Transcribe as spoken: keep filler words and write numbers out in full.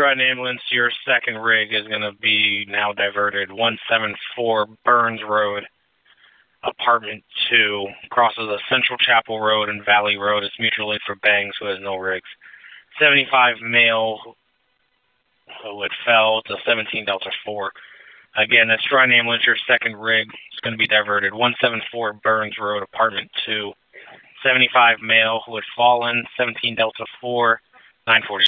Trident Ambulance, your second rig is going to be now diverted. one seven four Burns Road, Apartment two. Crosses the Central Chapel Road and Valley Road. It's mutual aid for Bangs, who has no rigs. seventy-five male, who had fell to seventeen Delta four. Again, that's Trident Ambulance, your second rig is going to be diverted. one seven four Burns Road, Apartment two. seventy-five male who had fallen, seventeen Delta four, nine forty.